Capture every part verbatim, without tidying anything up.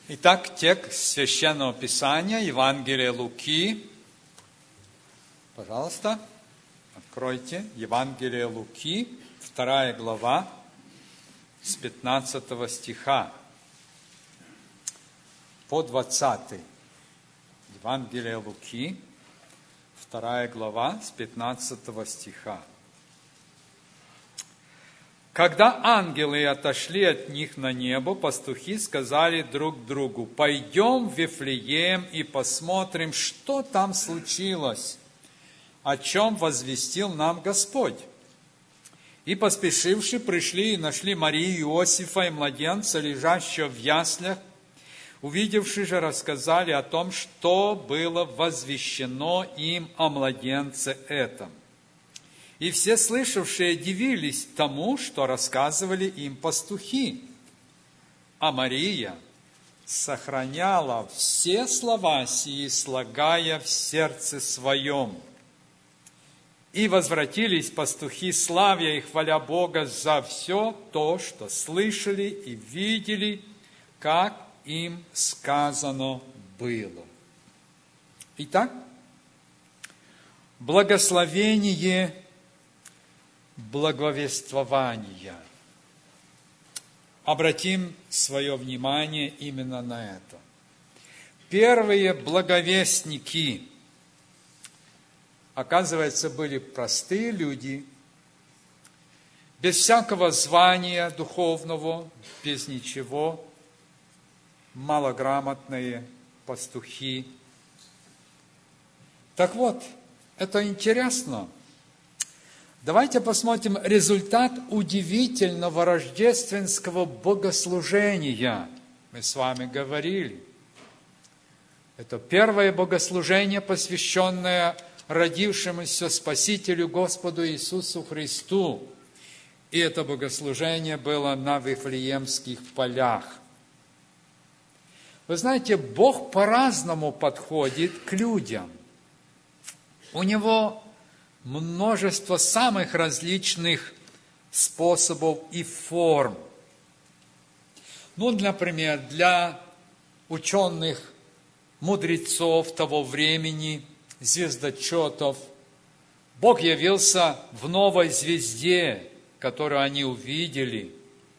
Итак, текст Священного Писания, Евангелие Луки. Пожалуйста, откройте Евангелие Луки, вторая глава, с пятнадцатого стиха по двадцатый. Евангелие Луки, вторая глава, с пятнадцатого стиха. Когда ангелы отошли от них на небо, пастухи сказали друг другу: «Пойдем в Вифлеем и посмотрим, что там случилось, о чем возвестил нам Господь». И, поспешивши, пришли и нашли Марию, Иосифа и младенца, лежащего в яслях. Увидевши же, рассказали о том, что было возвещено им о младенце этом. И все слышавшие дивились тому, что рассказывали им пастухи. А Мария сохраняла все слова сии, слагая в сердце своем. И возвратились пастухи, славя и хваля Бога за все то, что слышали и видели, как им сказано было. Итак, благословение благовествования. Обратим свое внимание именно на это. Первые благовестники, оказывается, были простые люди, без всякого звания духовного, без ничего, малограмотные пастухи. Так вот, это интересно. Давайте посмотрим результат удивительного рождественского богослужения. Мы с вами говорили. Это первое богослужение, посвященное родившемуся Спасителю Господу Иисусу Христу. И это богослужение было на Вифлеемских полях. Вы знаете, Бог по-разному подходит к людям. У Него множество самых различных способов и форм. Ну, например, для ученых, мудрецов того времени, звездочетов, Бог явился в новой звезде, которую они увидели.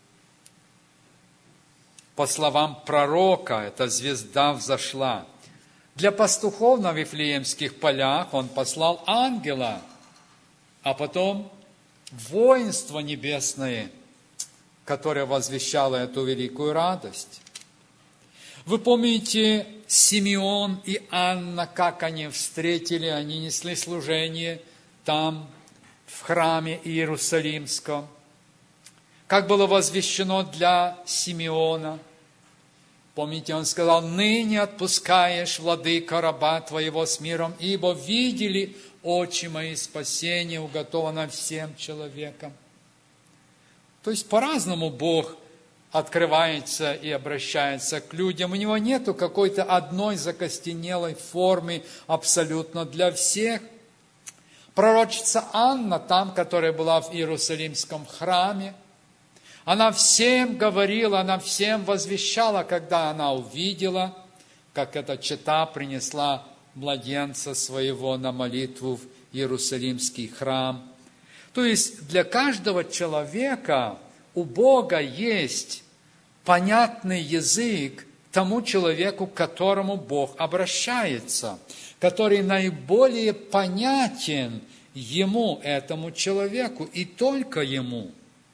По словам пророка, эта звезда взошла. Для пастухов на Вифлеемских полях Он послал ангела, а потом воинство небесное, которое возвещало эту великую радость. Вы помните Симеон и Анна, как они встретили, они несли служение там, в храме Иерусалимском. Как было возвещено для Симеона. Помните, он сказал: «Ныне отпускаешь, владыка, раба твоего с миром, ибо видели очи мои спасение, уготовано всем человекам». То есть по-разному Бог открывается и обращается к людям. У Него нету какой-то одной закостенелой формы абсолютно для всех. Пророчица Анна, там, которая была в Иерусалимском храме, она всем говорила, она всем возвещала, когда она увидела, как эта чета принесла младенца своего на молитву в Иерусалимский храм. То есть для каждого человека у Бога есть понятный язык тому человеку, к которому Бог обращается, который наиболее понятен ему, этому человеку, и только ему.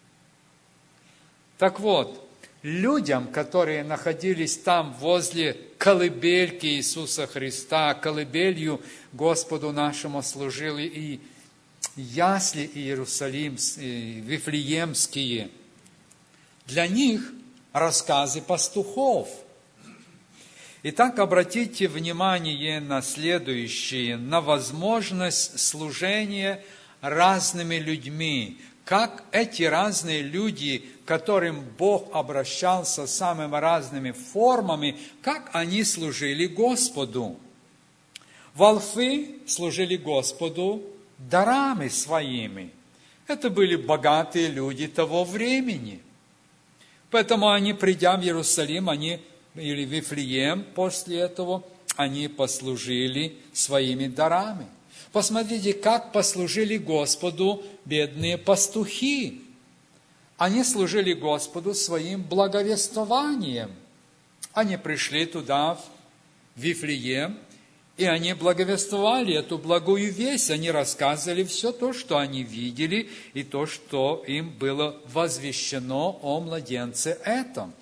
Так вот, людям, которые находились там возле колыбельки Иисуса Христа, колыбелью Господу нашему служили и ясли иерусалимские, вифлеемские, для них рассказы пастухов. Итак, обратите внимание на следующее, на возможность служения разными людьми. Как эти разные люди, к которым Бог обращался самыми разными формами, как они служили Господу. Волхвы служили Господу дарами своими. Это были богатые люди того времени. Поэтому они, придя в Иерусалим, они или Вифлеем после этого, они послужили своими дарами. Посмотрите, как послужили Господу бедные пастухи. Они служили Господу своим благовествованием. Они пришли туда, в Вифлеем, и они благовествовали эту благую весть. Они рассказывали все то, что они видели, и то, что им было возвещено о младенце этом.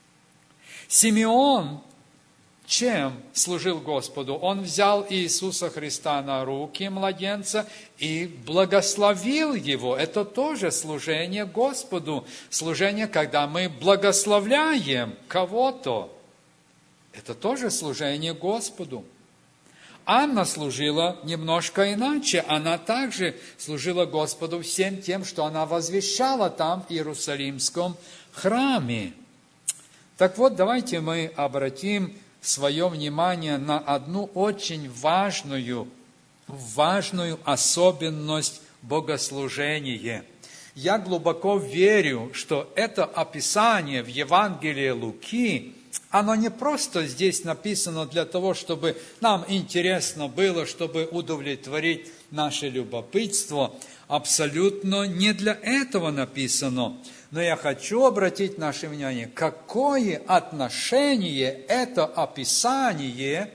Симеон чем служил Господу? Он взял Иисуса Христа на руки, младенца, и благословил его. Это тоже служение Господу. Служение, когда мы благословляем кого-то. Это тоже служение Господу. Анна служила немножко иначе. Она также служила Господу всем тем, что она возвещала там, в Иерусалимском храме. Так вот, давайте мы обратим свое внимание на одну очень важную, важную особенность богослужения. Я глубоко верю, что это описание в Евангелии Луки, оно не просто здесь написано для того, чтобы нам интересно было, чтобы удовлетворить наше любопытство. Абсолютно не для этого написано. Но я хочу обратить наше внимание, какое отношение это описание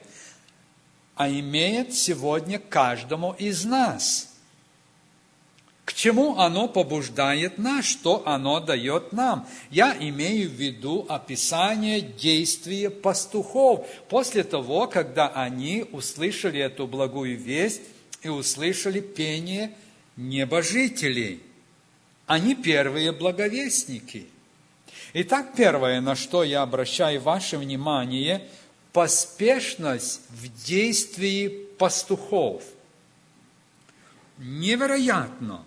имеет сегодня каждому из нас. К чему оно побуждает нас, что оно дает нам? Я имею в виду описание действия пастухов после того, когда они услышали эту благую весть и услышали пение небожителей. Они первые благовестники. Итак, первое, на что я обращаю ваше внимание, поспешность в действии пастухов. Невероятно!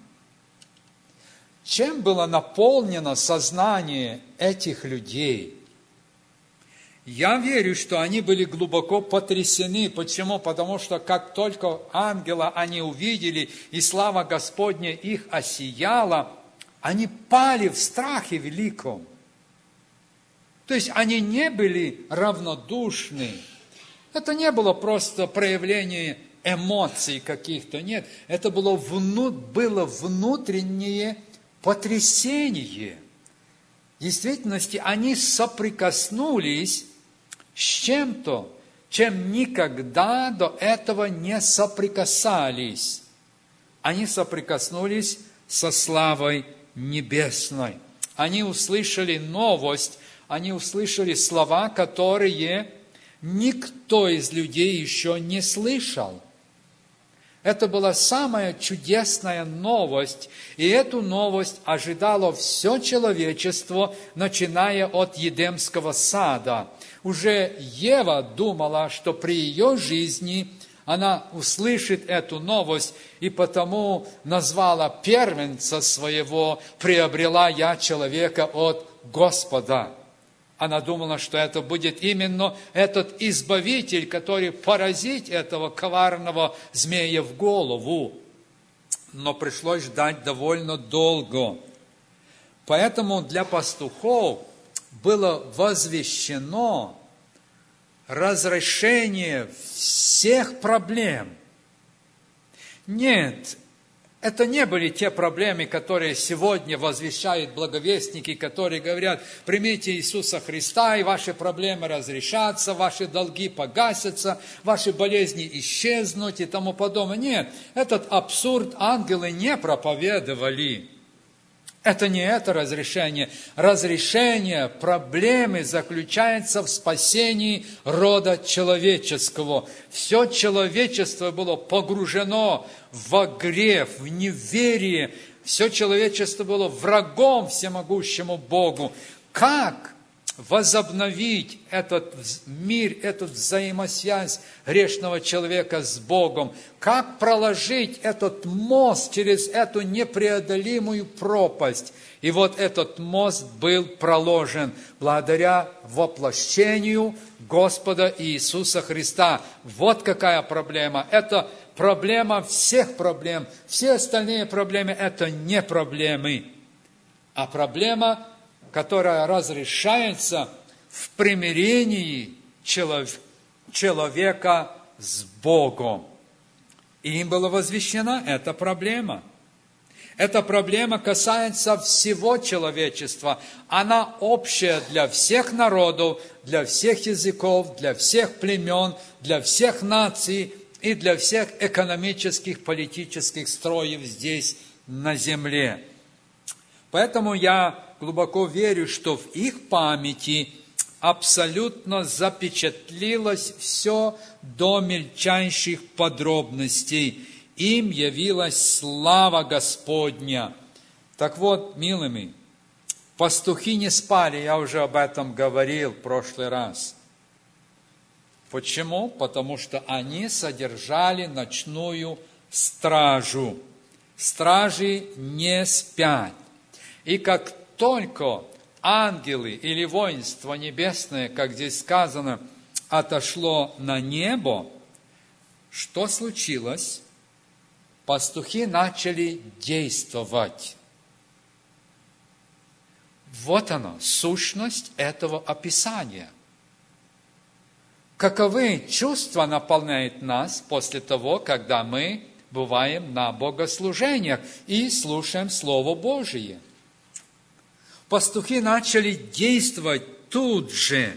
Чем было наполнено сознание этих людей? Я верю, что они были глубоко потрясены. Почему? Потому что как только ангела они увидели, и слава Господня их осияла, они пали в страхе великом. То есть они не были равнодушны. Это не было просто проявление эмоций каких-то. Нет, это было, вну, было внутреннее потрясение. В действительности они соприкоснулись с чем-то, чем никогда до этого не соприкасались. Они соприкоснулись со славой небесной. Они услышали новость, они услышали слова, которые никто из людей еще не слышал. Это была самая чудесная новость, и эту новость ожидало все человечество, начиная от Едемского сада. Уже Ева думала, что при ее жизни она услышит эту новость, и потому назвала первенца своего, приобрела я человека от Господа. Она думала, что это будет именно этот избавитель, который поразит этого коварного змея в голову. Но пришлось ждать довольно долго. Поэтому для пастухов было возвещено разрешение всех проблем. Нет, это не были те проблемы, которые сегодня возвещают благовестники, которые говорят: примите Иисуса Христа, и ваши проблемы разрешатся, ваши долги погасятся, ваши болезни исчезнут и тому подобное. Нет, этот абсурд ангелы не проповедовали. Это не это разрешение. Разрешение проблемы заключается в спасении рода человеческого. Все человечество было погружено во грех, в неверие. Все человечество было врагом всемогущему Богу. Как возобновить этот мир, эту взаимосвязь грешного человека с Богом? Как проложить этот мост через эту непреодолимую пропасть? И вот этот мост был проложен благодаря воплощению Господа Иисуса Христа. Вот какая проблема. Это проблема всех проблем. Все остальные проблемы – это не проблемы, а проблема, которая разрешается в примирении человека с Богом. И им была возвещена эта проблема. Эта проблема касается всего человечества. Она общая для всех народов, для всех языков, для всех племен, для всех наций и для всех экономических, политических строев здесь, на земле. Поэтому я глубоко верю, что в их памяти абсолютно запечатлилось все до мельчайших подробностей. Им явилась слава Господня. Так вот, милыми, пастухи не спали, я уже об этом говорил в прошлый раз. Почему? Потому что они содержали ночную стражу. Стражи не спят. И как только ангелы или воинство небесное, как здесь сказано, отошло на небо, что случилось? Пастухи начали действовать. Вот оно, сущность этого описания. Каковы чувства наполняют нас после того, когда мы бываем на богослужениях и слушаем Слово Божие? Пастухи начали действовать тут же.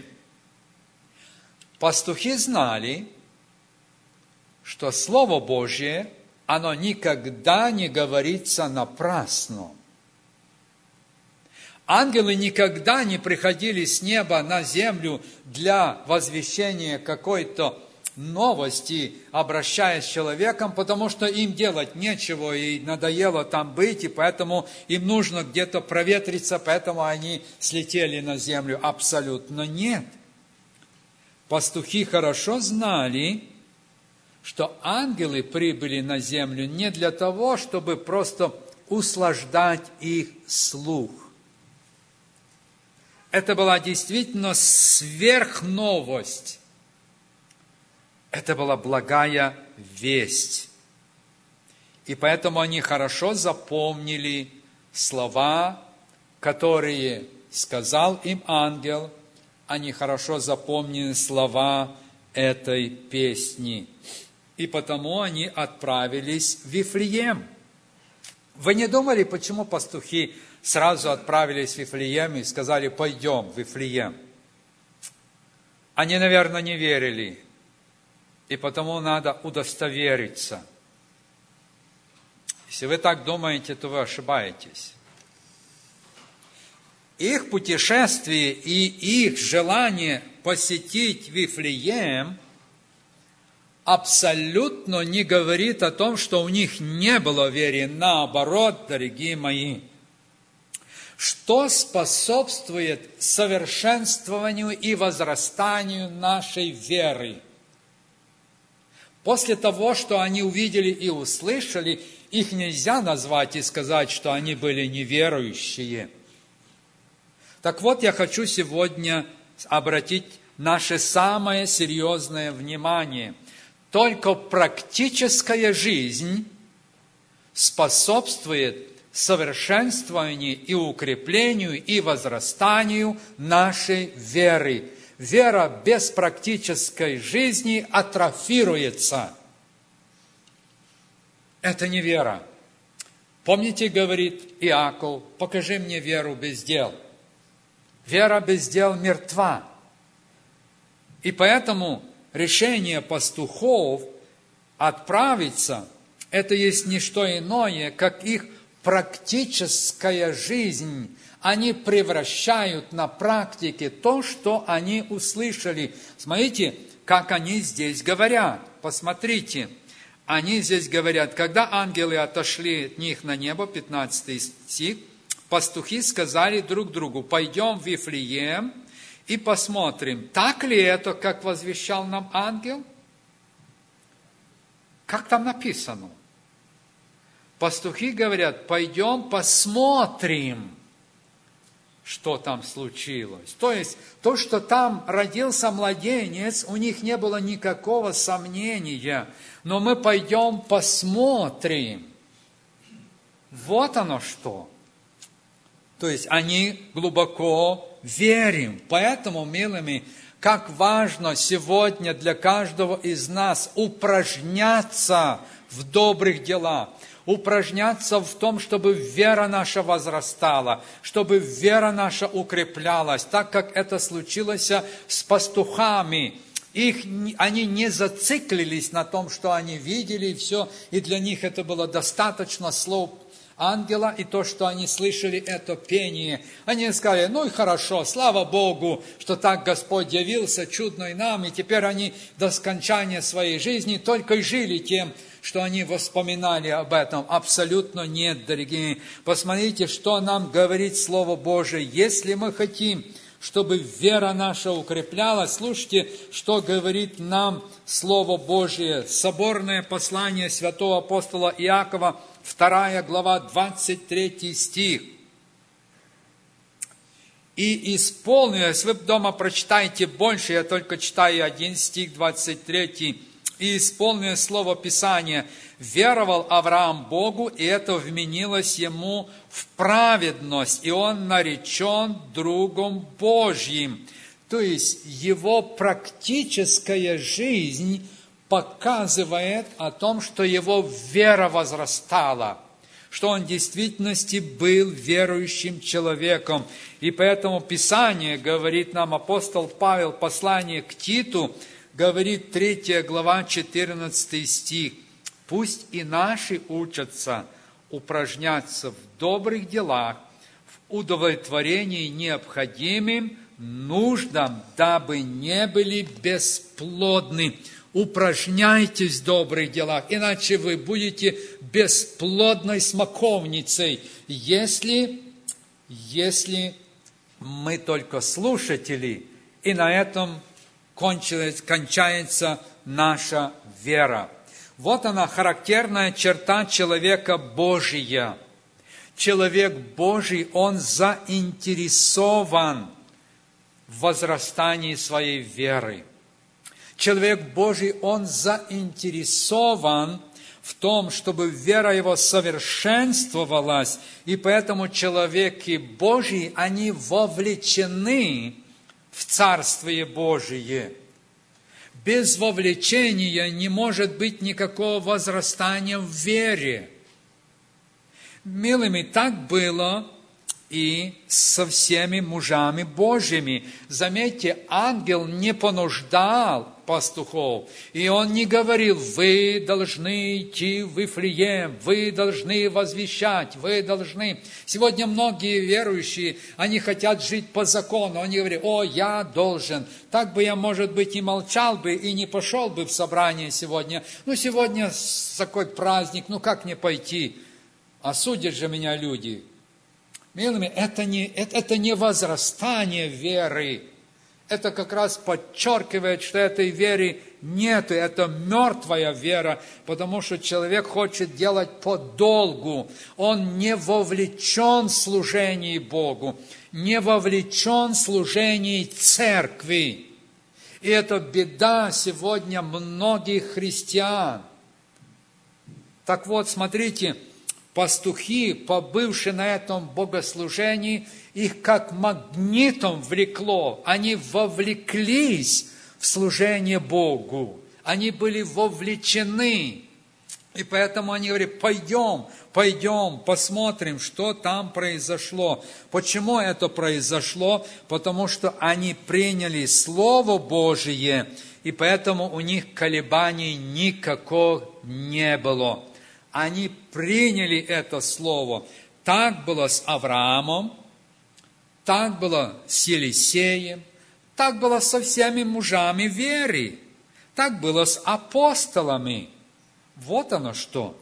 Пастухи знали, что Слово Божие, оно никогда не говорится напрасно. Ангелы никогда не приходили с неба на землю для возвещения какой-то новости, обращаясь с человеком, потому что им делать нечего, и надоело там быть, и поэтому им нужно где-то проветриться, поэтому они слетели на землю. Абсолютно нет. Пастухи хорошо знали, что ангелы прибыли на землю не для того, чтобы просто услаждать их слух. Это была действительно сверхновость. Это была благая весть. И поэтому они хорошо запомнили слова, которые сказал им ангел. Они хорошо запомнили слова этой песни. И потому они отправились в Вифлеем. Вы не думали, почему пастухи сразу отправились в Вифлеем и сказали: пойдем в Вифлеем? Они, наверное, не верили. И потому надо удостовериться. Если вы так думаете, то вы ошибаетесь. Их путешествие и их желание посетить Вифлеем абсолютно не говорит о том, что у них не было веры. Наоборот, дорогие мои. Что способствует совершенствованию и возрастанию нашей веры? После того, что они увидели и услышали, их нельзя назвать и сказать, что они были неверующие. Так вот, я хочу сегодня обратить наше самое серьезное внимание. Только практическая жизнь способствует совершенствованию и укреплению и возрастанию нашей веры. Вера без практической жизни атрофируется. Это не вера. Помните, говорит Иаков: покажи мне веру без дел. Вера без дел мертва. И поэтому решение пастухов отправиться, это есть не что иное, как их практическая жизнь. Они превращают на практике то, что они услышали. Смотрите, как они здесь говорят. Посмотрите, они здесь говорят: когда ангелы отошли от них на небо, пятнадцатый стих, пастухи сказали друг другу: пойдем в Вифлеем и посмотрим, так ли это, как возвещал нам ангел? Как там написано? Пастухи говорят: пойдем посмотрим, что там случилось. То есть, то, что там родился младенец, у них не было никакого сомнения. Но мы пойдем посмотрим. Вот оно что. То есть, они глубоко верим. Поэтому, милыми, как важно сегодня для каждого из нас упражняться в добрых делах, упражняться в том, чтобы вера наша возрастала, чтобы вера наша укреплялась, так как это случилось с пастухами. Их, они не зациклились на том, что они видели, и все, и для них это было достаточно слов ангела, и то, что они слышали, это пение. Они сказали, ну и хорошо, слава Богу, что так Господь явился чудной нам, и теперь они до скончания своей жизни только и жили тем, что они вспоминали об этом. Абсолютно нет, дорогие. Посмотрите, что нам говорит Слово Божие. Если мы хотим, чтобы вера наша укреплялась, слушайте, что говорит нам Слово Божие. Соборное послание святого апостола Иакова, вторая глава, двадцать третий стих. «И исполнилось», вы дома прочитайте больше, я только читаю один стих, двадцать третий. «И исполнилось слово Писания, веровал Авраам Богу, и это вменилось ему в праведность, и он наречен другом Божьим». То есть его практическая жизнь показывает о том, что его вера возрастала, что он в действительности был верующим человеком. И поэтому Писание говорит нам, апостол Павел, послание к Титу, говорит третья глава, четырнадцатый стих, «Пусть и наши учатся упражняться в добрых делах, в удовлетворении необходимым нуждам, дабы не были бесплодны». Упражняйтесь в добрых делах, иначе вы будете бесплодной смоковницей, если, если мы только слушатели, и на этом кончилась, кончается наша вера. Вот она, характерная черта человека Божия. Человек Божий, он заинтересован в возрастании своей веры. Человек Божий, он заинтересован в том, чтобы вера его совершенствовалась, и поэтому человеки Божьи, они вовлечены в Царствие Божие. Без вовлечения не может быть никакого возрастания в вере. Милыми, так было и со всеми мужами Божьими. Заметьте, ангел не понуждал пастухов, и он не говорил, вы должны идти в Вифлеем, вы должны возвещать, вы должны. Сегодня многие верующие, они хотят жить по закону, они говорят, о, я должен. Так бы я, может быть, и молчал бы, и не пошел бы в собрание сегодня. Ну, сегодня такой праздник, ну, как не пойти? Осудят же меня люди. Милыми, это не, это, это не возрастание веры. Это как раз подчеркивает, что этой веры нет. Это мертвая вера, потому что человек хочет делать по долгу. Он не вовлечен в служение Богу, не вовлечен в служение церкви. И это беда сегодня многих христиан. Так вот, смотрите, пастухи, побывшие на этом богослужении, их как магнитом влекло. Они вовлеклись в служение Богу. Они были вовлечены. И поэтому они говорят, пойдем, пойдем, посмотрим, что там произошло. Почему это произошло? Потому что они приняли Слово Божие, и поэтому у них колебаний никакого не было. Они приняли это слово. Так было с Авраамом, так было с Елисеем, так было со всеми мужами веры, так было с апостолами. Вот оно что.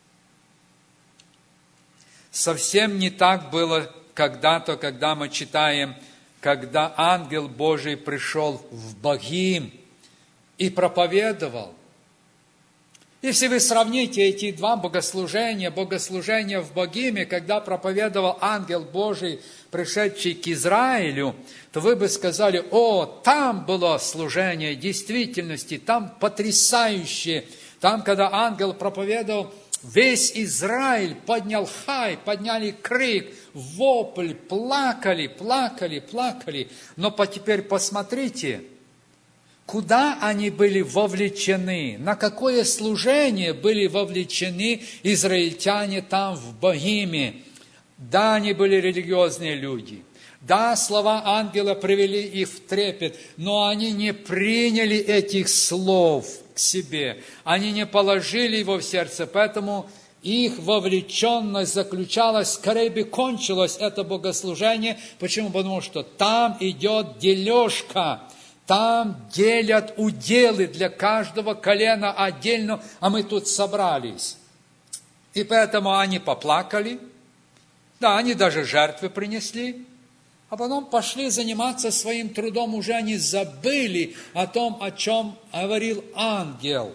Совсем не так было когда-то, когда мы читаем, когда ангел Божий пришел в Богим и проповедовал. Если вы сравните эти два богослужения, богослужение в Богиме, когда проповедовал ангел Божий, пришедший к Израилю, то вы бы сказали, о, там было служение действительности, там потрясающее. Там, когда ангел проповедовал, Весь Израиль поднял хай, подняли крик, вопль, плакали, плакали, плакали. Но теперь посмотрите, куда они были вовлечены, на какое служение были вовлечены израильтяне там в Богиме. Да, они были религиозные люди. Да, слова ангела привели их в трепет, но они не приняли этих слов к себе. Они не положили его в сердце, поэтому их вовлеченность заключалась, скорее бы кончилось это богослужение. Почему? Потому что там идет дележка, там делят уделы для каждого колена отдельно, а мы тут собрались. И поэтому они поплакали, да, они даже жертвы принесли, а потом пошли заниматься своим трудом, уже они забыли о том, о чем говорил ангел.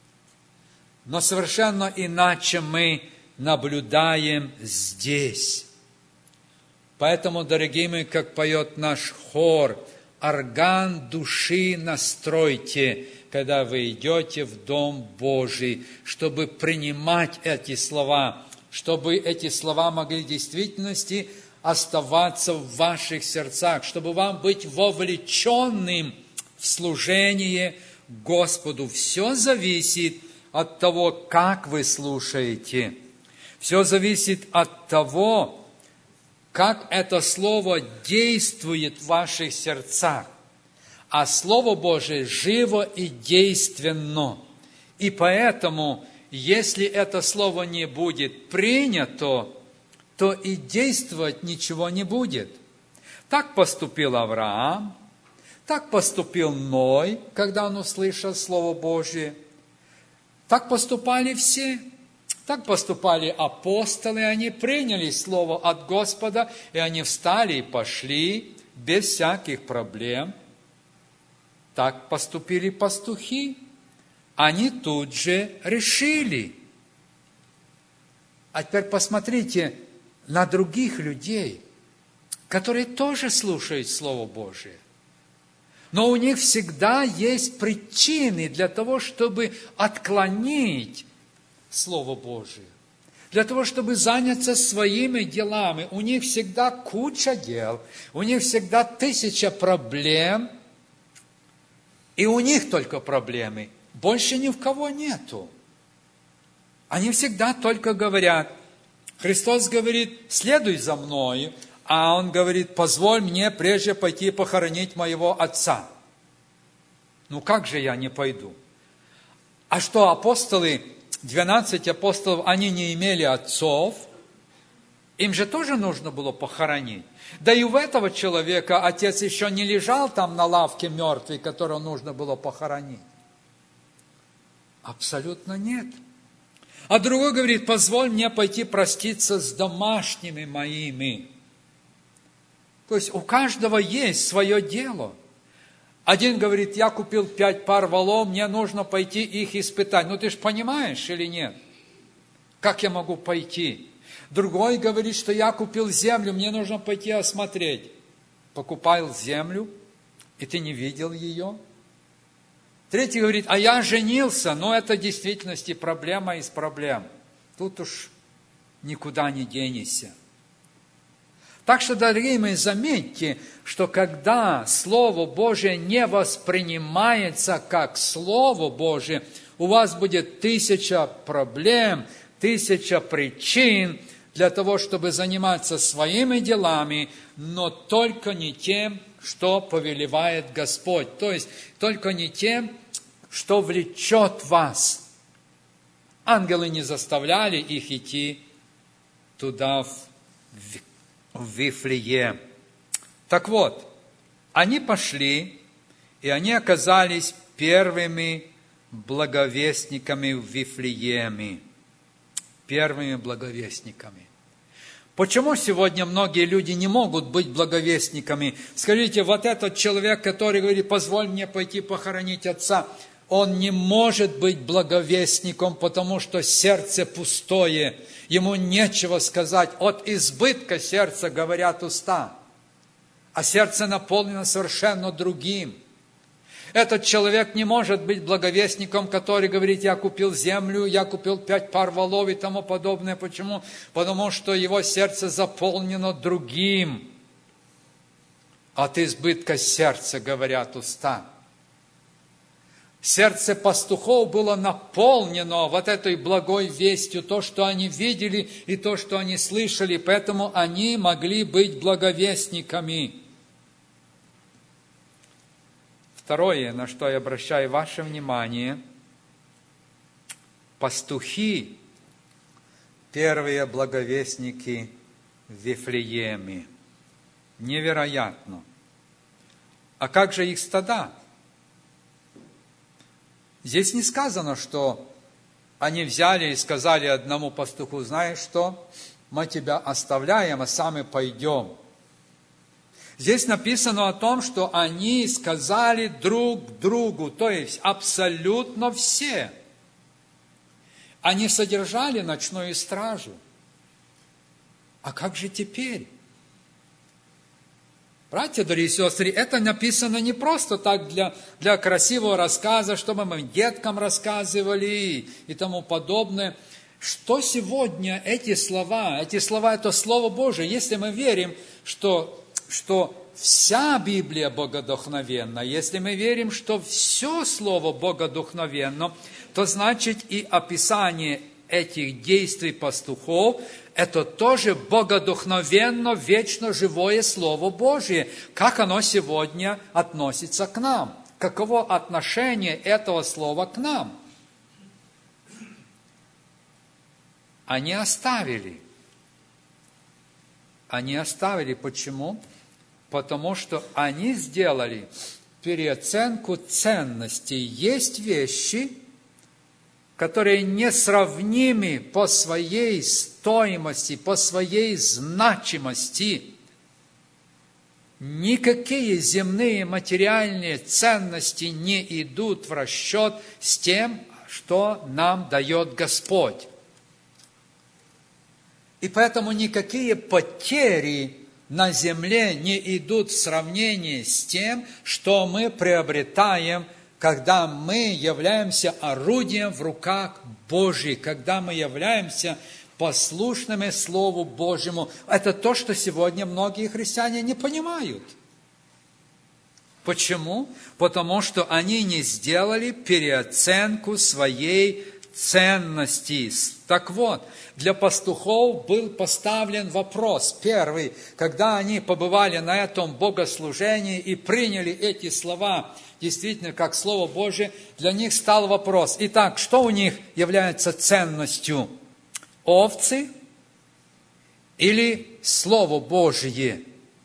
Но совершенно иначе мы наблюдаем здесь. Поэтому, дорогие мои, как поет наш хор, орган души настройте, когда вы идете в Дом Божий, чтобы принимать эти слова, чтобы эти слова могли в действительности оставаться в ваших сердцах, чтобы вам быть вовлеченным в служение Господу. Все зависит от того, как вы слушаете. Все зависит от того, как это Слово действует в ваших сердцах. А Слово Божие живо и действенно. И поэтому, если это Слово не будет принято, то и действовать ничего не будет. Так поступил Авраам, так поступил Ной, когда он услышал Слово Божие. Так поступали все. Так поступали апостолы, они приняли Слово от Господа, и они встали и пошли без всяких проблем. Так поступили пастухи. Они тут же решили. А теперь посмотрите на других людей, которые тоже слушают Слово Божие. Но у них всегда есть причины для того, чтобы отклонить Слово Божие. Для того, чтобы заняться своими делами. У них всегда куча дел, у них всегда тысяча проблем, и у них только проблемы. Больше ни в кого нету. Они всегда только говорят, Христос говорит, следуй за мною, а Он говорит, позволь мне прежде пойти похоронить моего отца. Ну как же я не пойду? А что, апостолы, двенадцать апостолов, они не имели отцов? Им же тоже нужно было похоронить. Да и у этого человека отец еще не лежал там на лавке мертвый, которого нужно было похоронить. Абсолютно нет. А другой говорит, позволь мне пойти проститься с домашними моими. То есть у каждого есть свое дело. Один говорит, я купил пять пар волов, мне нужно пойти их испытать. Ну ты же понимаешь или нет? Как я могу пойти? Другой говорит, что я купил землю, мне нужно пойти осмотреть. Покупал землю, и ты не видел ее. Третий говорит, а я женился, но это в действительности проблема из проблем. Тут уж никуда не денешься. Так что, дорогие мои, заметьте, что когда Слово Божие не воспринимается как Слово Божие, у вас будет тысяча проблем, тысяча причин для того, чтобы заниматься своими делами, но только не тем, что повелевает Господь. То есть, только не тем, что влечет вас. Ангелы не заставляли их идти туда, в, в Вифлеем. Так вот, они пошли, и они оказались первыми благовестниками в Вифлееме. Первыми благовестниками. Почему сегодня многие люди не могут быть благовестниками? Скажите, вот этот человек, который говорит, позволь мне пойти похоронить отца, он не может быть благовестником, потому что сердце пустое, ему нечего сказать. От избытка сердца говорят уста, а сердце наполнено совершенно другим. Этот человек не может быть благовестником, который говорит, я купил землю, я купил пять пар волов и тому подобное. Почему? Потому что его сердце заполнено другим. От избытка сердца говорят уста. Сердце пастухов было наполнено вот этой благой вестью, то, что они видели и то, что они слышали, поэтому они могли быть благовестниками. Второе, на что я обращаю ваше внимание, пастухи, первые благовестники в Вифлееме. Невероятно. А как же их стада? Здесь не сказано, что они взяли и сказали одному пастуху, знаешь что, мы тебя оставляем, а сами пойдем. Здесь написано о том, что они сказали друг другу, то есть абсолютно все. Они содержали ночную стражу. А как же теперь? Братья, дорогие сестры, это написано не просто так для, для красивого рассказа, чтобы мы деткам рассказывали и тому подобное. Что сегодня эти слова, эти слова – это Слово Божие. Если мы верим, что, что вся Библия богодухновенна, если мы верим, что все Слово богодухновенно, то значит и описание этих действий пастухов – это тоже богодухновенно, вечно живое Слово Божие. Как оно сегодня относится к нам? Каково отношение этого слова к нам? Они оставили. Они оставили. Почему? Потому что они сделали переоценку ценностей. Есть вещи, которые несравнимы по своей стоимости, по своей значимости. Никакие земные материальные ценности не идут в расчет с тем, что нам дает Господь. И поэтому никакие потери на земле не идут в сравнении с тем, что мы приобретаем, когда мы являемся орудием в руках Божьих, когда мы являемся послушными Слову Божьему. Это то, что сегодня многие христиане не понимают. Почему? Потому что они не сделали переоценку своей ценности. Так вот, для пастухов был поставлен вопрос. Первый, когда они побывали на этом богослужении и приняли эти слова действительно как Слово Божие, для них стал вопрос. Итак, что у них является ценностью? Овцы или Слово Божие?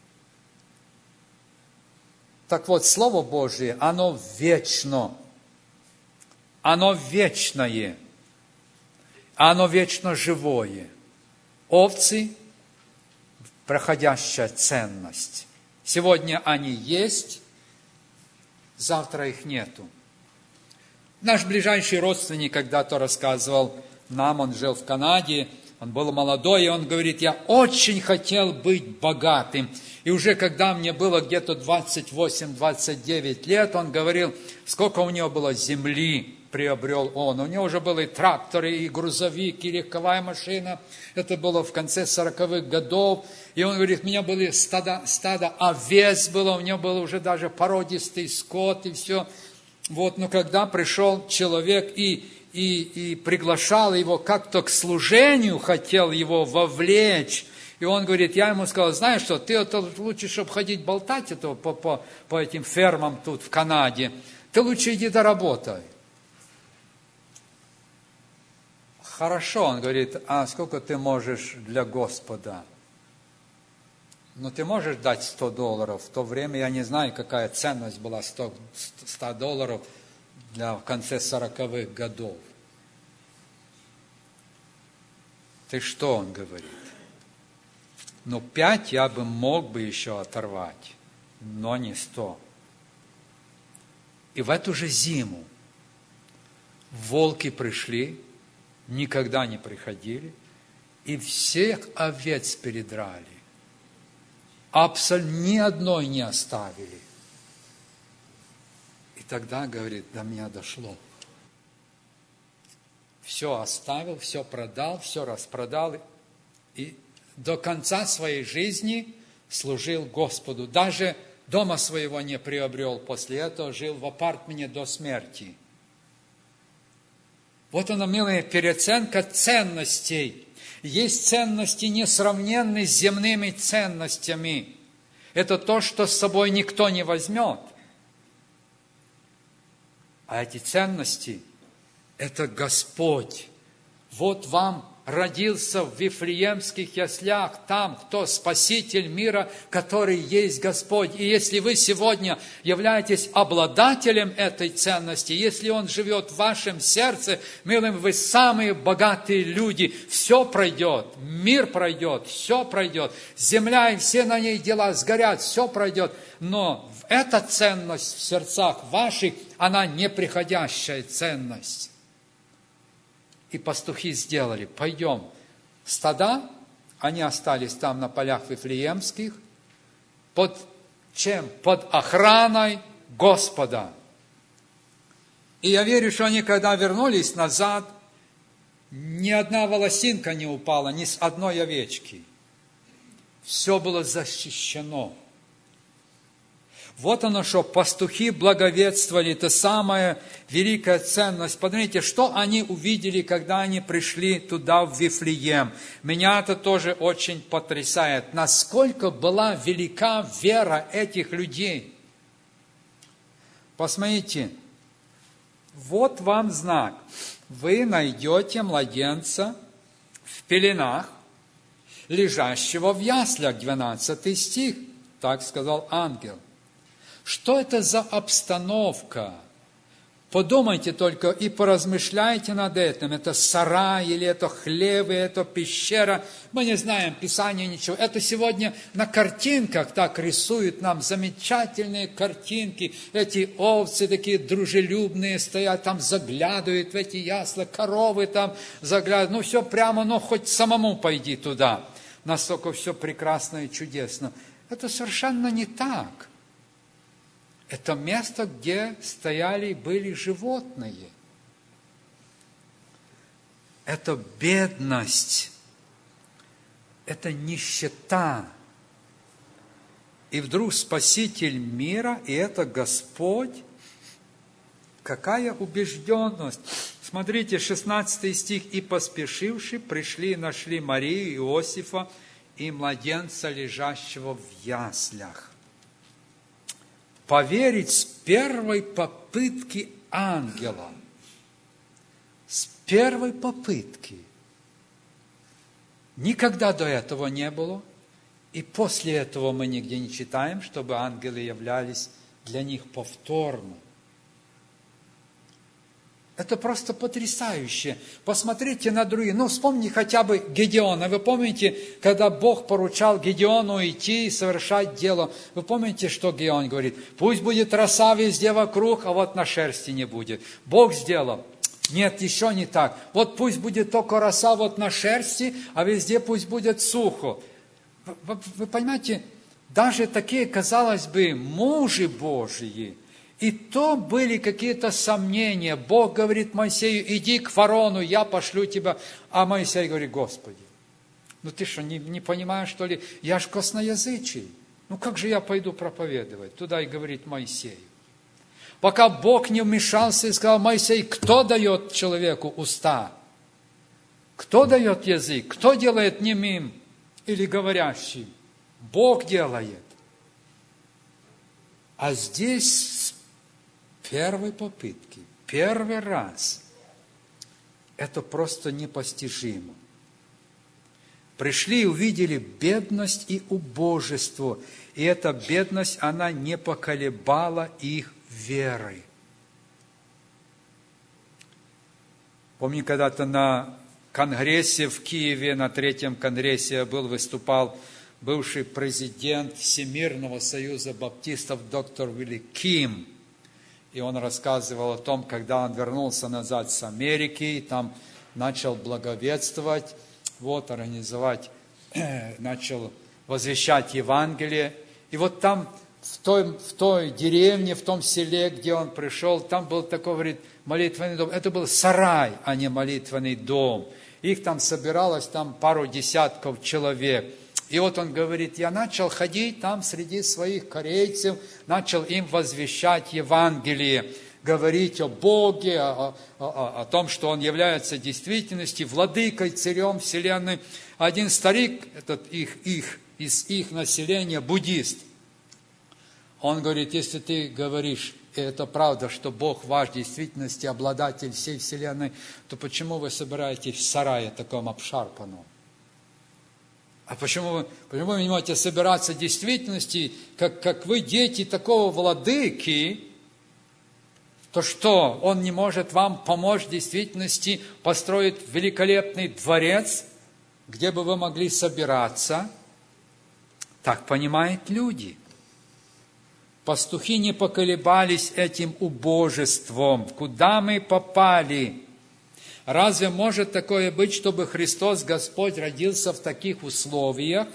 Так вот, Слово Божие, оно вечно. Оно вечное. Оно вечно живое. Овцы – проходящая ценность. Сегодня они есть, завтра их нету. Наш ближайший родственник когда-то рассказывал нам, он жил в Канаде, он был молодой, и он говорит, я очень хотел быть богатым. И уже когда мне было где-то двадцать восемь - двадцать девять лет, он говорил, сколько у него было земли, приобрел он. У него уже были и тракторы, и грузовик, и легковая машина. Это было в конце сороковых годов. И он говорит, у меня были стада, стадо овец было, у него был уже даже породистый скот и все. Вот, но когда пришел человек и, и, и приглашал его как-то к служению, хотел его вовлечь, и он говорит, я ему сказал, знаешь что, ты это лучше, чтобы ходить болтать это по, по, по этим фермам тут в Канаде, ты лучше иди доработай. Хорошо, он говорит, а сколько ты можешь для Господа? Ну, ты можешь дать сто долларов. В то время я не знаю, какая ценность была сто долларов для, в конце сороковых годов. Ты что, он говорит? Ну, пять я бы мог бы еще оторвать, но не сто. И в эту же зиму волки пришли, никогда не приходили, и всех овец передрали. Абсолютно ни одной не оставили. И тогда, говорит, до меня дошло. Все оставил, все продал, все распродал. И до конца своей жизни служил Господу. Даже дома своего не приобрел после этого, жил в апартменте до смерти. Вот она, милые, переоценка ценностей. Есть ценности, несравненные с земными ценностями. Это то, что с собой никто не возьмет. А эти ценности – это Господь. Вот вам родился в Вифлеемских яслях там, кто Спаситель мира, который есть Господь. И если вы сегодня являетесь обладателем этой ценности, если Он живет в вашем сердце, милым, вы самые богатые люди. Все пройдет, мир пройдет, все пройдет. Земля и все на ней дела сгорят, все пройдет. Но эта ценность в сердцах ваших, она неприходящая ценность. И пастухи сделали, пойдем. Стада, они остались там на полях Вифлеемских, под чем? Под охраной Господа. И я верю, что они, когда вернулись назад, ни одна волосинка не упала, ни с одной овечки. Все было защищено. Вот оно что, пастухи благовествовали, это самая великая ценность. Посмотрите, что они увидели, когда они пришли туда, в Вифлеем. Меня это тоже очень потрясает. Насколько была велика вера этих людей. Посмотрите, вот вам знак. Вы найдете младенца в пеленах, лежащего в яслях, двенадцатый стих, так сказал ангел. Что это за обстановка? Подумайте только и поразмышляйте над этим. Это сарай, или это хлев, или это пещера. Мы не знаем, Писание ничего. Это сегодня на картинках так рисуют нам замечательные картинки. Эти овцы такие дружелюбные стоят, там заглядывают в эти ясла, коровы там заглядывают. Ну, все прямо, ну, хоть самому пойди туда. Настолько все прекрасно и чудесно. Это совершенно не так. Это место, где стояли и были животные. Это бедность. Это нищета. И вдруг Спаситель мира, и это Господь. Какая убежденность. Смотрите, шестнадцатый стих. «И поспешивши, пришли и нашли Марию, Иосифа и младенца, лежащего в яслях». Поверить с первой попытки ангела. С первой попытки. Никогда до этого не было. И после этого мы нигде не читаем, чтобы ангелы являлись для них повторно. Это просто потрясающе. Посмотрите на другие. Ну, вспомни хотя бы Гедеона. Вы помните, когда Бог поручал Гедеону идти и совершать дело? Вы помните, что Гедеон говорит? Пусть будет роса везде вокруг, а вот на шерсти не будет. Бог сделал. Нет, еще не так. Вот пусть будет только роса вот на шерсти, а везде пусть будет сухо. Вы, вы понимаете, даже такие, казалось бы, мужи Божьи, и то были какие-то сомнения. Бог говорит Моисею, иди к фараону, я пошлю тебя. А Моисей говорит, Господи, ну ты что, не, не понимаешь, что ли? Я ж косноязычий. Ну как же я пойду проповедовать? Туда и говорит Моисею. Пока Бог не вмешался и сказал, Моисей, кто дает человеку уста? Кто дает язык? Кто делает немым или говорящим? Бог делает. А здесь первой попытки, первый раз, это просто непостижимо. Пришли и увидели бедность и убожество, и эта бедность, она не поколебала их веры. Помню, когда-то на конгрессе в Киеве, на третьем конгрессе был, выступал бывший президент Всемирного союза баптистов доктор Уилли Ким. И он рассказывал о том, когда он вернулся назад с Америки, там начал благовествовать, вот, организовать, начал возвещать Евангелие. И вот там в той, в той деревне, в том селе, где он пришел, там был такой, говорит, молитвенный дом. Это был сарай, а не молитвенный дом. Их там собиралось там пару десятков человек. И вот он говорит, я начал ходить там среди своих корейцев, начал им возвещать Евангелие, говорить о Боге, о, о, о том, что Он является действительностью, владыкой, царем вселенной. Один старик, этот их, их, из их населения, буддист, он говорит, если ты говоришь, и это правда, что Бог ваш в действительности обладатель всей вселенной, то почему вы собираетесь в сарае таком обшарпанном? А почему вы, почему вы не можете собираться в действительности, как, как вы дети такого владыки, то что, он не может вам помочь в действительности построить великолепный дворец, где бы вы могли собираться? Так понимают люди. Пастухи не поколебались этим убожеством. Куда мы попали? Разве может такое быть, чтобы Христос Господь родился в таких условиях?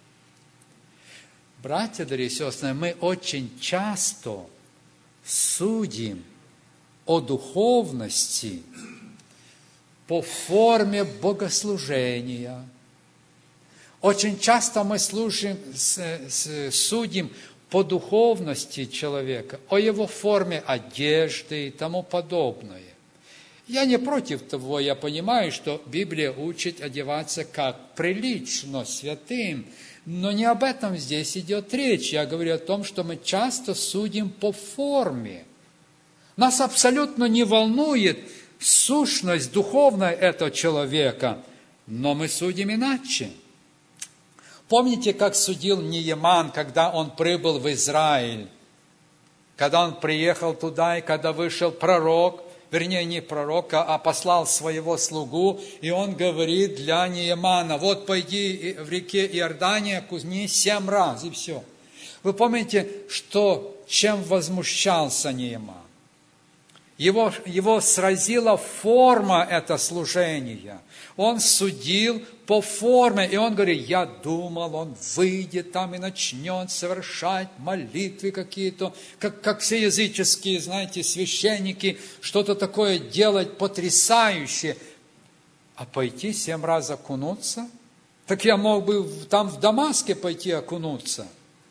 Братья, дорогие сестры, мы очень часто судим о духовности по форме богослужения. Очень часто мы слушаем, судим по духовности человека, о его форме одежды и тому подобное. Я не против того, я понимаю, что Библия учит одеваться как прилично, святым, но не об этом здесь идет речь. Я говорю о том, что мы часто судим по форме. Нас абсолютно не волнует сущность духовная этого человека, но мы судим иначе. Помните, как судил Нееман, когда он прибыл в Израиль? Когда он приехал туда, и когда вышел пророк, вернее, не пророк, а послал своего слугу, и он говорит для Неемана, вот пойди в реке Иордания, кузни семь раз, и все. Вы помните, что, чем возмущался Нееман? Его, его сразила форма этого служения. Он судил по форме, и он говорит, я думал, он выйдет там и начнет совершать молитвы какие-то, как, как все языческие, знаете, священники, что-то такое делать потрясающее. А пойти семь раз окунуться? Так я мог бы там в Дамаске пойти окунуться.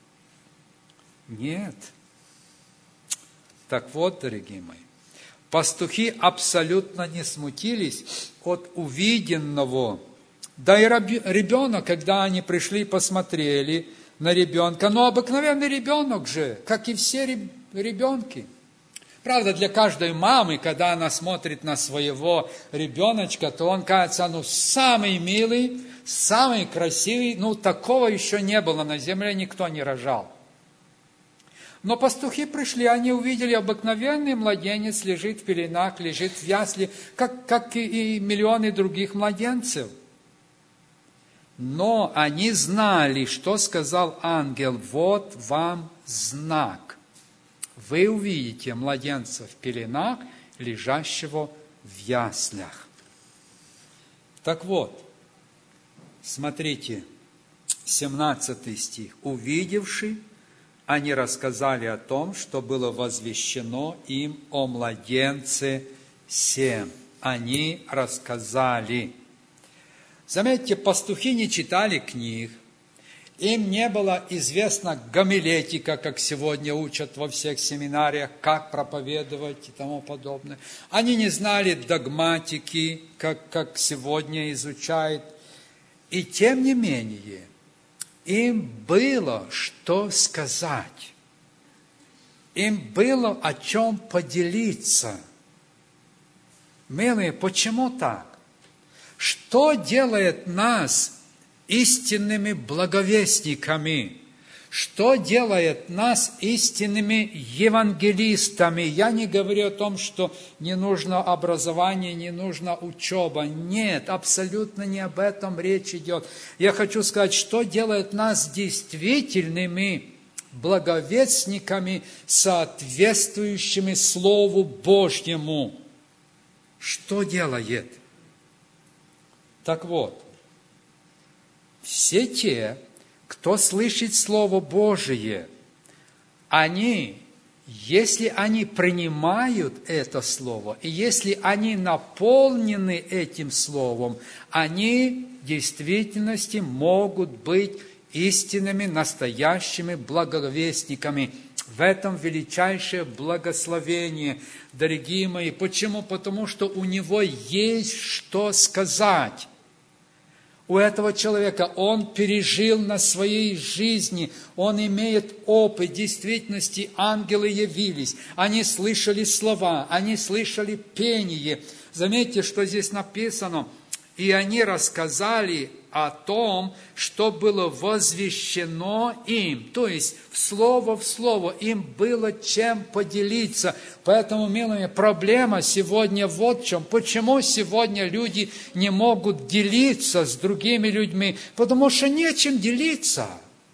Нет. Так вот, дорогие мои, пастухи абсолютно не смутились от увиденного. Да и ребенок, когда они пришли, посмотрели на ребенка, но обыкновенный ребенок же, как и все ребенки. Правда, для каждой мамы, когда она смотрит на своего ребеночка, то он кажется, ну, самый милый, самый красивый, ну, такого еще не было на земле, никто не рожал. Но пастухи пришли, они увидели, обыкновенный младенец лежит в пеленах, лежит в ясли, как, как и, и миллионы других младенцев. Но они знали, что сказал ангел, вот вам знак. Вы увидите младенца в пеленах, лежащего в яслях. Так вот, смотрите, семнадцатый стих. Увидевший, они рассказали о том, что было возвещено им о младенце сем. Они рассказали. Заметьте, пастухи не читали книг, им не было известна гомилетика, как сегодня учат во всех семинариях, как проповедовать и тому подобное. Они не знали догматики, как, как сегодня изучают. И тем не менее, им было что сказать. Им было о чем поделиться. Милые, почему так? Что делает нас истинными благовестниками? Что делает нас истинными евангелистами? Я не говорю о том, что не нужно образование, не нужна учеба. Нет, абсолютно не об этом речь идет. Я хочу сказать, что делает нас действительными благовестниками, соответствующими Слову Божьему. Что делает? Так вот, все те, кто слышит Слово Божие, они, если они принимают это слово, и если они наполнены этим словом, они в действительности могут быть истинными, настоящими благовестниками. В этом величайшее благословение, дорогие мои. Почему? Потому что у него есть что сказать. У этого человека он пережил на своей жизни, он имеет опыт, в действительности ангелы явились, они слышали слова, они слышали пение. Заметьте, что здесь написано, и они рассказали о том, что было возвещено им. То есть, в слово в слово им было чем поделиться. Поэтому, милые, проблема сегодня вот в чем. Почему сегодня люди не могут делиться с другими людьми? Потому что нечем делиться.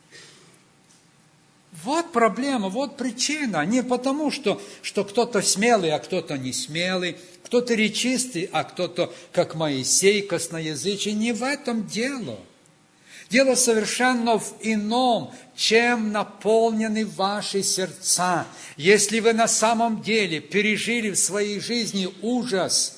Вот проблема, вот причина. Не потому, что, что кто-то смелый, а кто-то не смелый. Кто-то речистый, а кто-то, как Моисей, косноязычный. Не в этом дело. Дело совершенно в ином, чем наполнены ваши сердца. Если вы на самом деле пережили в своей жизни ужас,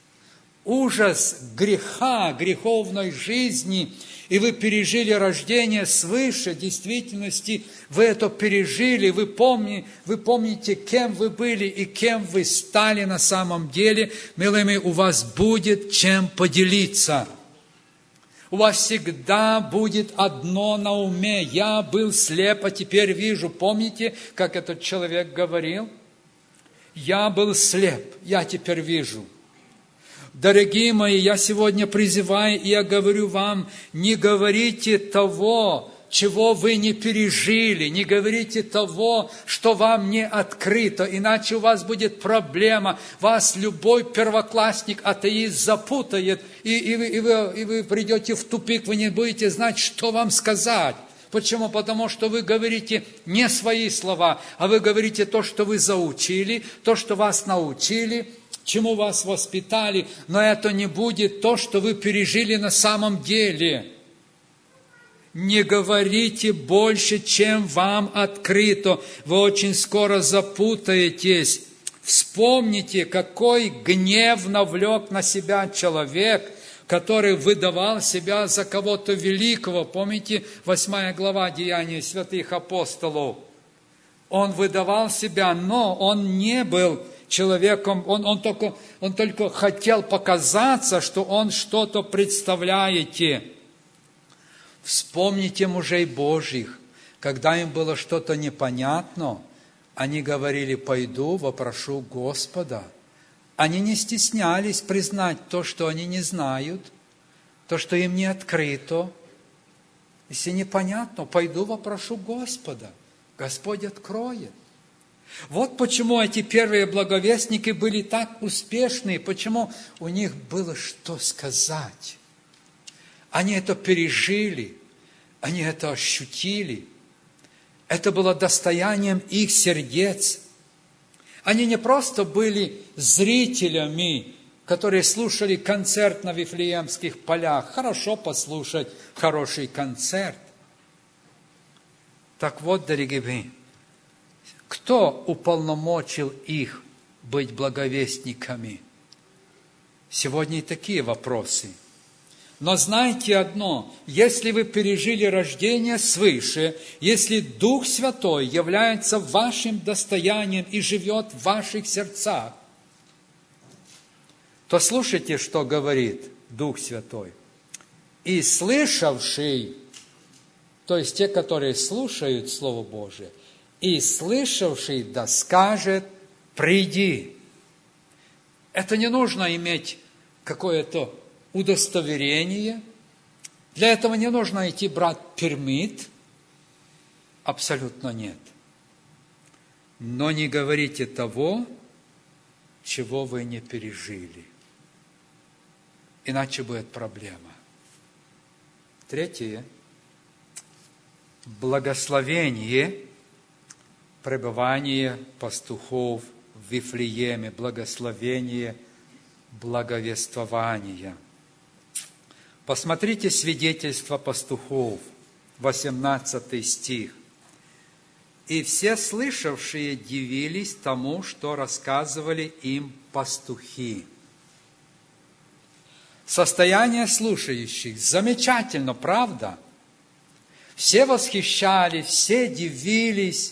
ужас греха, греховной жизни, и вы пережили рождение свыше, в действительности вы это пережили, вы, помни, вы помните, кем вы были и кем вы стали на самом деле, милыми, у вас будет чем поделиться. У вас всегда будет одно на уме. Я был слеп, а теперь вижу. Помните, как этот человек говорил? Я был слеп, я теперь вижу. Дорогие мои, я сегодня призываю, и я говорю вам, не говорите того, чего вы не пережили, не говорите того, что вам не открыто, иначе у вас будет проблема, вас любой первоклассник, атеист запутает, и, и, вы, и, вы, и вы придете в тупик, вы не будете знать, что вам сказать. Почему? Потому что вы говорите не свои слова, а вы говорите то, что вы заучили, то, что вас научили, чему вас воспитали, но это не будет то, что вы пережили на самом деле. Не говорите больше, чем вам открыто. Вы очень скоро запутаетесь. Вспомните, какой гнев навлек на себя человек, который выдавал себя за кого-то великого. Помните, восьмая глава Деяний святых апостолов? Он выдавал себя, но он не был человеком, он, он, только, он только хотел показаться, что он что-то представляете. Вспомните мужей Божьих, когда им было что-то непонятно, они говорили: пойду, вопрошу Господа. Они не стеснялись признать то, что они не знают, то, что им не открыто. Если непонятно, пойду, вопрошу Господа. Господь откроет. Вот почему эти первые благовестники были так успешны, почему у них было что сказать. Они это пережили, они это ощутили. Это было достоянием их сердец. Они не просто были зрителями, которые слушали концерт на Вифлеемских полях. Хорошо послушать хороший концерт. Так вот, дорогие мои, кто уполномочил их быть благовестниками? Сегодня и такие вопросы. Но знайте одно, если вы пережили рождение свыше, если Дух Святой является вашим достоянием и живет в ваших сердцах, то слушайте, что говорит Дух Святой. И слышавший, то есть те, которые слушают Слово Божие, и слышавший да скажет: приди. Это не нужно иметь какое-то удостоверение. Для этого не нужно идти брать пермит. Абсолютно нет. Но не говорите того, чего вы не пережили. Иначе будет проблема. Третье. Благословение пребывание пастухов в Вифлееме, благословение благовествования. Посмотрите свидетельство пастухов, восемнадцатый стих. И все слышавшие дивились тому, что рассказывали им пастухи. Состояние слушающих замечательно, правда? Все восхищались, все дивились.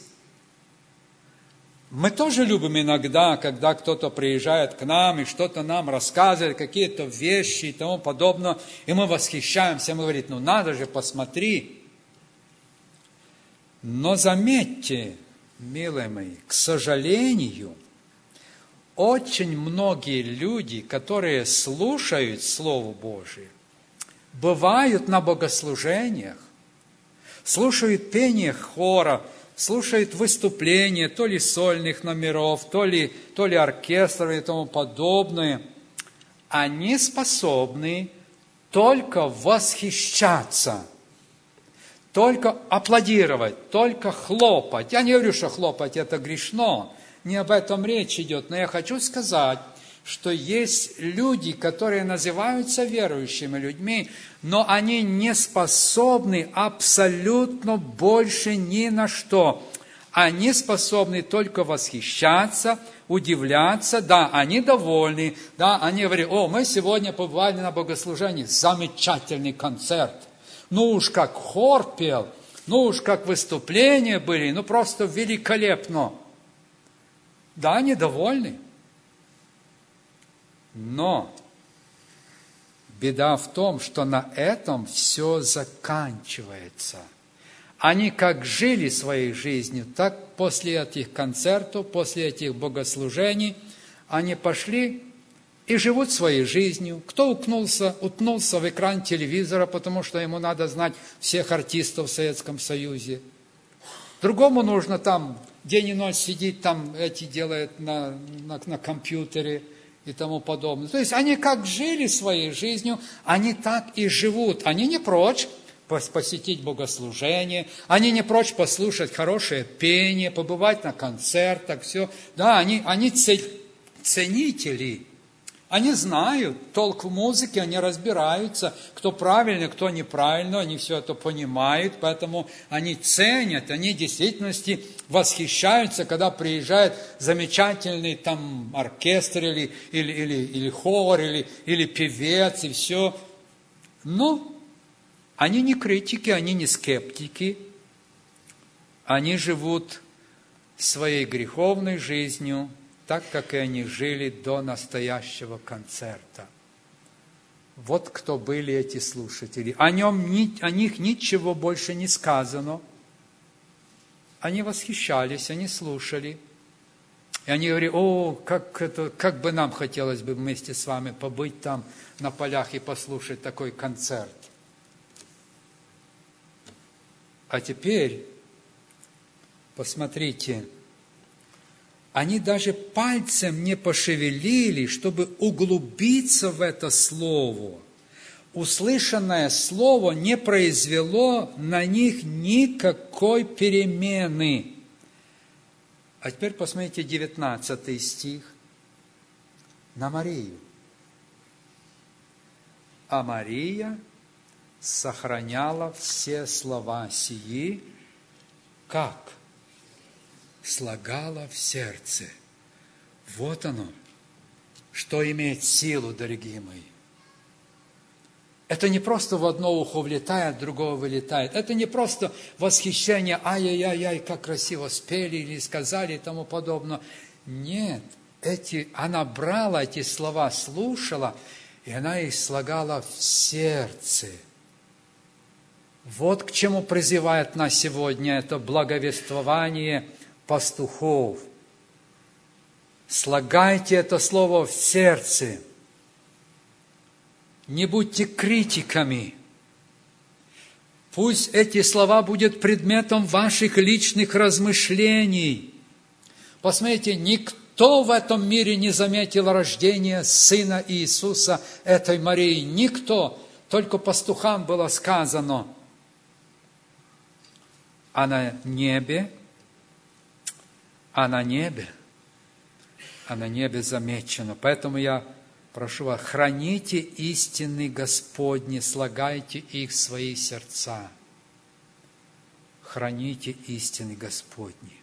Мы тоже любим иногда, когда кто-то приезжает к нам и что-то нам рассказывает, какие-то вещи и тому подобное, и мы восхищаемся, мы говорим, ну надо же, посмотри. Но заметьте, милые мои, к сожалению, очень многие люди, которые слушают Слово Божие, бывают на богослужениях, слушают пение хора, слушают выступления то ли сольных номеров, то ли, то ли оркестра и тому подобное. Они способны только восхищаться, только аплодировать, только хлопать. Я не говорю, что хлопать это грешно, не об этом речь идет, но я хочу сказать, что есть люди, которые называются верующими людьми, но они не способны абсолютно больше ни на что. Они способны только восхищаться, удивляться, да, они довольны, да, они говорят, о, мы сегодня побывали на богослужении, замечательный концерт, ну уж как хор пел, ну уж как выступления были, ну просто великолепно. Да, они довольны. Но беда в том, что на этом все заканчивается. Они как жили своей жизнью, так после этих концертов, после этих богослужений, они пошли и живут своей жизнью. Кто уткнулся, уткнулся в экран телевизора, потому что ему надо знать всех артистов в Советском Союзе. Другому нужно там день и ночь сидеть, там эти делают на, на, на компьютере и тому подобное. То есть они как жили своей жизнью, они так и живут. Они не прочь посетить богослужение, они не прочь послушать хорошее пение, побывать на концертах, все. Да, они, они ценители. Они знают толк в музыке, они разбираются, кто правильно, кто неправильно, они все это понимают, поэтому они ценят, они в действительности восхищаются, когда приезжает замечательный там оркестр или, или, или, или хор, или, или певец, и все. Но они не критики, они не скептики, они живут своей греховной жизнью, так, как и они жили до настоящего концерта. Вот кто были эти слушатели. О, нем, о них ничего больше не сказано. Они восхищались, они слушали. И они говорили, о, как, это, как бы нам хотелось бы вместе с вами побыть там на полях и послушать такой концерт. А теперь, посмотрите, они даже пальцем не пошевелили, чтобы углубиться в это слово. Услышанное слово не произвело на них никакой перемены. А теперь посмотрите девятнадцатый стих. На Марию. А Мария сохраняла все слова сии, как? Слагала в сердце. Вот оно, что имеет силу, дорогие мои. Это не просто в одно ухо влетает, в другое вылетает. Это не просто восхищение, ай-яй-яй, как красиво спели или сказали и тому подобное. Нет, эти, она брала эти слова, слушала, и она их слагала в сердце. Вот к чему призывает нас сегодня это благовествование пастухов. Слагайте это слово в сердце. Не будьте критиками. Пусть эти слова будут предметом ваших личных размышлений. Посмотрите, никто в этом мире не заметил рождения Сына Иисуса, этой Марии. Никто. Только пастухам было сказано. А на небе, а на небе, а на небе замечено. Поэтому я прошу вас, храните истины Господни, слагайте их в свои сердца. храните истины Господни.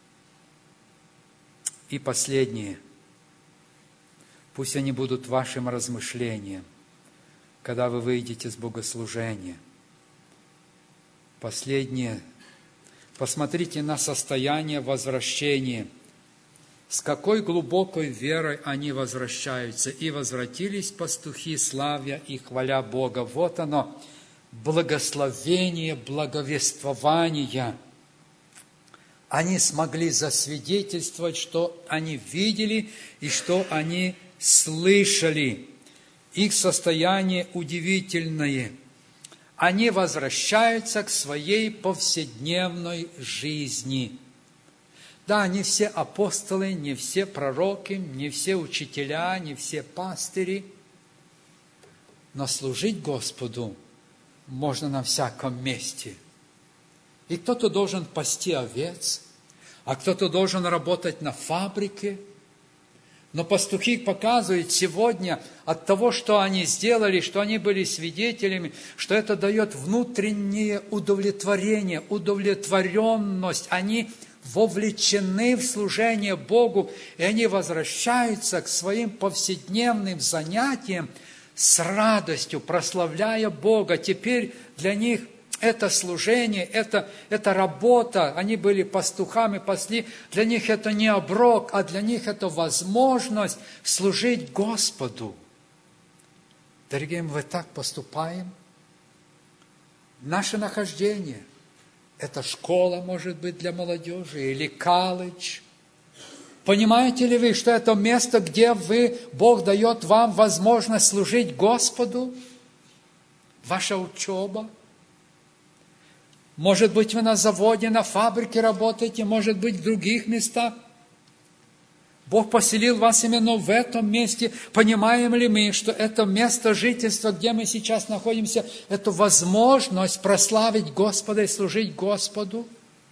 И последнее. Пусть они будут вашим размышлением, когда вы выйдете с богослужения. Последнее. Посмотрите на состояние возвращения. С какой глубокой верой они возвращаются. И возвратились пастухи, славя и хваля Бога. Вот оно, благословение, благовествования. Они смогли засвидетельствовать, что они видели и что они слышали. Их состояние удивительное. Они возвращаются к своей повседневной жизни. Да, не все апостолы, не все пророки, не все учителя, не все пастыри, но служить Господу можно на всяком месте. И кто-то должен пасти овец, а кто-то должен работать на фабрике. Но пастухи показывают сегодня от того, что они сделали, что они были свидетелями, что это дает внутреннее удовлетворение, удовлетворенность. Они вовлечены в служение Богу, и они возвращаются к своим повседневным занятиям с радостью, прославляя Бога. Теперь для них это служение, это, это работа, они были пастухами, пасли, для них это не оброк, а для них это возможность служить Господу. Дорогие, мы так поступаем. Наше нахождение – это школа, может быть, для молодежи, или колледж. Понимаете ли вы, что это место, где вы, Бог дает вам возможность служить Господу? Ваша учеба? Может быть, вы на заводе, на фабрике работаете, может быть, в других местах. Бог поселил вас именно в этом месте. Понимаем ли мы, что это место жительства, где мы сейчас находимся, это возможность прославить Господа и служить Господу?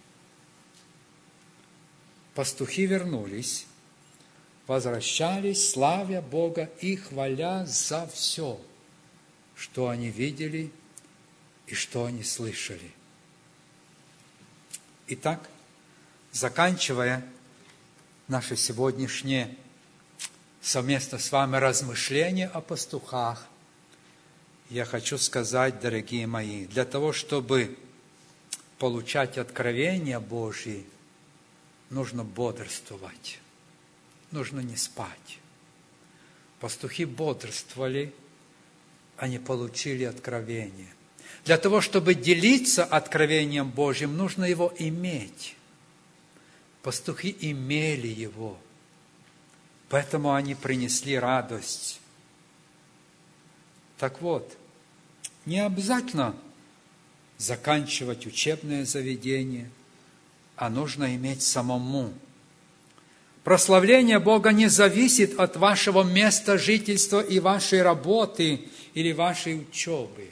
Пастухи вернулись, возвращались, славя Бога и хваля за все, что они видели и что они слышали. Итак, заканчивая наше сегодняшнее совместно с вами размышление о пастухах, я хочу сказать, дорогие мои, для того, чтобы получать откровения Божьи, нужно бодрствовать, нужно не спать. Пастухи бодрствовали, они получили откровение. Для того, чтобы делиться откровением Божьим, нужно его иметь. Пастухи имели его, поэтому они принесли радость. Так вот, не обязательно заканчивать учебное заведение, а нужно иметь самому. Прославление Бога не зависит от вашего места жительства и вашей работы или вашей учебы.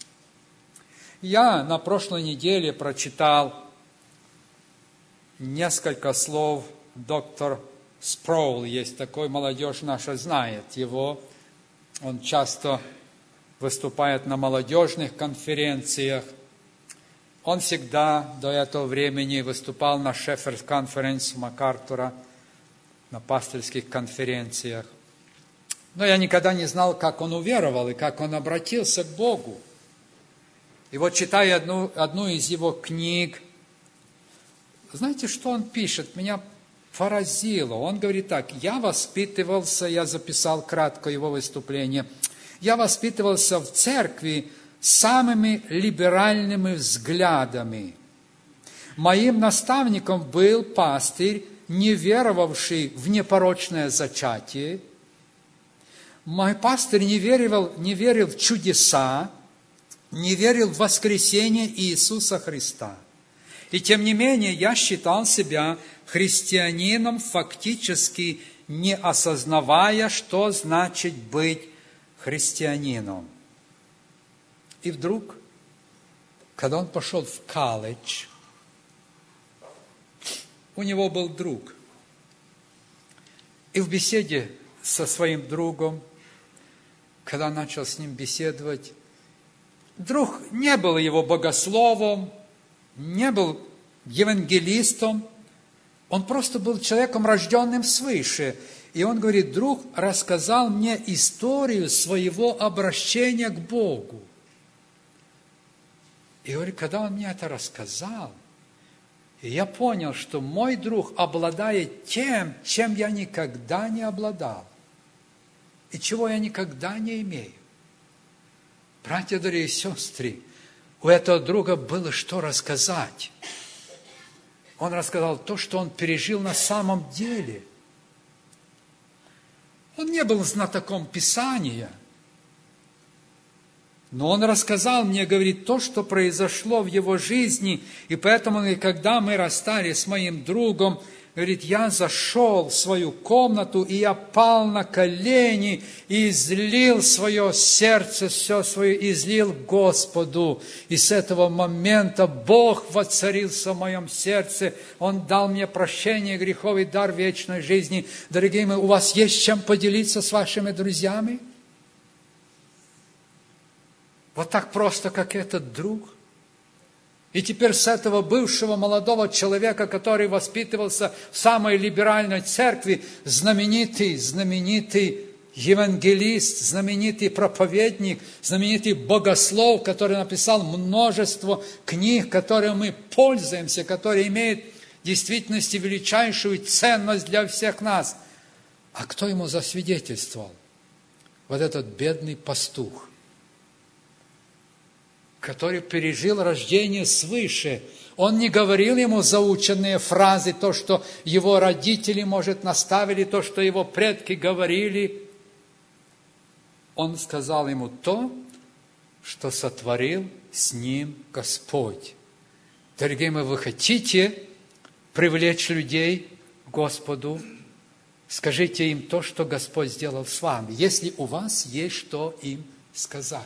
Я на прошлой неделе прочитал несколько слов. Доктор Спроул, есть такой, молодежь наша знает его. Он часто выступает на молодежных конференциях. Он всегда до этого времени выступал на Шефферд конференс МакАртура, на пастырских конференциях. Но я никогда не знал, как он уверовал и как он обратился к Богу. И вот, читая одну, одну из его книг, знаете, что он пишет? Меня поразило. Он говорит так: я воспитывался, я записал кратко его выступление, я воспитывался в церкви с самыми либеральными взглядами. Моим наставником был пастырь, не веровавший в непорочное зачатие. Мой пастырь не верил, не верил в чудеса, не верил в воскресение Иисуса Христа. И тем не менее, я считал себя христианином, фактически не осознавая, что значит быть христианином. И вдруг, когда он пошел в колледж, у него был друг. И в беседе со своим другом, когда начал с ним беседовать, друг не был его богословом, не был евангелистом, он просто был человеком, рожденным свыше. И он говорит, друг рассказал мне историю своего обращения к Богу. И говорит, когда он мне это рассказал, я понял, что мой друг обладает тем, чем я никогда не обладал. И чего я никогда не имею. Братья, дорогие сестры, у этого друга было что рассказать. Он рассказал то, что он пережил на самом деле. Он не был знатоком Писания, но он рассказал мне, говорит, то, что произошло в его жизни. И поэтому, когда мы расстались с моим другом, говорит, я зашел в свою комнату, и я пал на колени, и излил свое сердце, все свое излил Господу. И с этого момента Бог воцарился в моем сердце. Он дал мне прощение грехов и дар вечной жизни. Дорогие мои, у вас есть чем поделиться с вашими друзьями? Вот так просто, как этот друг. И теперь с этого бывшего молодого человека, который воспитывался в самой либеральной церкви, знаменитый, знаменитый евангелист, знаменитый проповедник, знаменитый богослов, который написал множество книг, которыми мы пользуемся, которые имеют в действительности величайшую ценность для всех нас. А кто ему засвидетельствовал? Вот этот бедный пастух, который пережил рождение свыше. Он не говорил ему заученные фразы, то, что его родители, может, наставили, то, что его предки говорили. Он сказал ему то, что сотворил с ним Господь. Дорогие мои, вы хотите привлечь людей к Господу? Скажите им то, что Господь сделал с вами, если у вас есть что им сказать.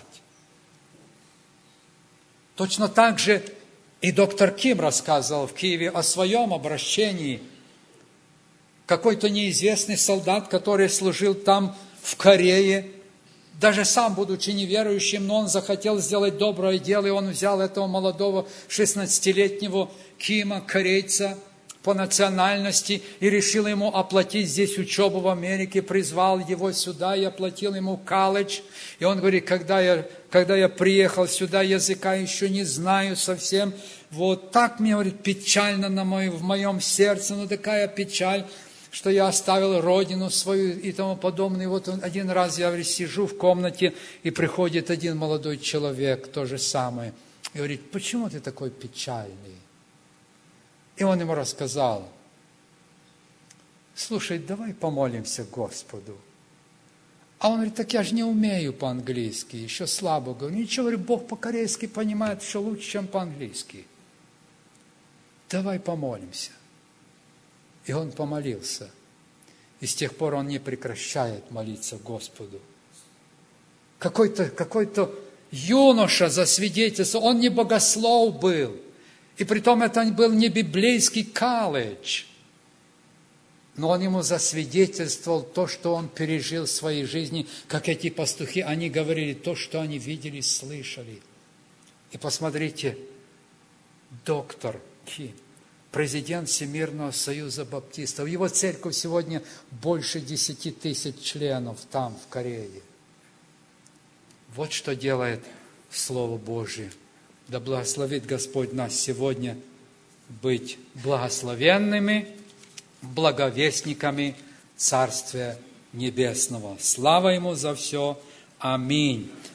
Точно так же и доктор Ким рассказывал в Киеве о своем обращении. Какой-то неизвестный солдат, который служил там в Корее, даже сам, будучи неверующим, но он захотел сделать доброе дело, и он взял этого молодого шестнадцатилетнего Кима, корейца, по национальности, и решил ему оплатить здесь учебу в Америке, призвал его сюда и оплатил ему колледж. И он говорит, когда я, когда я приехал сюда, языка еще не знаю совсем, вот так мне, говорит, печально на мой, в моем сердце, ну такая печаль, что я оставил родину свою и тому подобное. И вот один раз я, говорит, сижу в комнате, и приходит один молодой человек, то же самое, и говорит, почему ты такой печальный? И он ему рассказал, слушай, давай помолимся Господу. А он говорит, так я же не умею по-английски, еще слабо говорю. Ничего, говорю, Бог по-корейски понимает еще лучше, чем по-английски. Давай помолимся. И он помолился. И с тех пор он не прекращает молиться Господу. Какой-то, какой-то юноша засвидетельствовал, он не богослов был. И притом это был не библейский колледж. Но он ему засвидетельствовал то, что он пережил в своей жизни, как эти пастухи, они говорили то, что они видели, слышали. И посмотрите, доктор Ким, президент Всемирного союза баптистов, его церковь сегодня больше десяти тысяч членов там, в Корее. Вот что делает Слово Божие. Да благословит Господь нас сегодня быть благословенными благовестниками Царствия Небесного. Слава Ему за все. Аминь.